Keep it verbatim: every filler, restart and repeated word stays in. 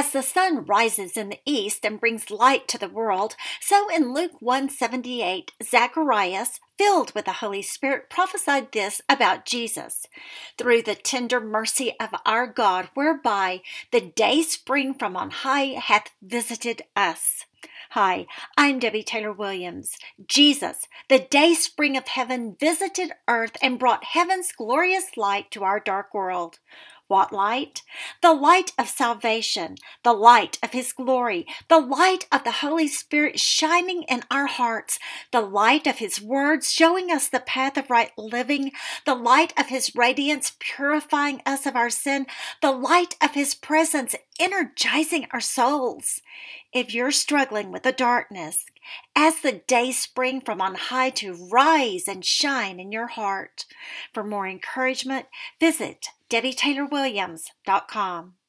As the sun rises in the east and brings light to the world, so in Luke one seventy-eight, Zacharias, filled with the Holy Spirit, prophesied this about Jesus. Through the tender mercy of our God, whereby the day spring from on high hath visited us. Hi, I'm Debbie Taylor Williams. Jesus, the day spring of heaven, visited earth and brought heaven's glorious light to our dark world. What light? The light of salvation, the light of His glory, the light of the Holy Spirit shining in our hearts, the light of His words showing us the path of right living, the light of His radiance purifying us of our sin, the light of His presence energizing our souls. If you're struggling with the darkness, ask the day spring from on high to rise and shine in your heart. For more encouragement, visit Debbie Taylor Williams dot com.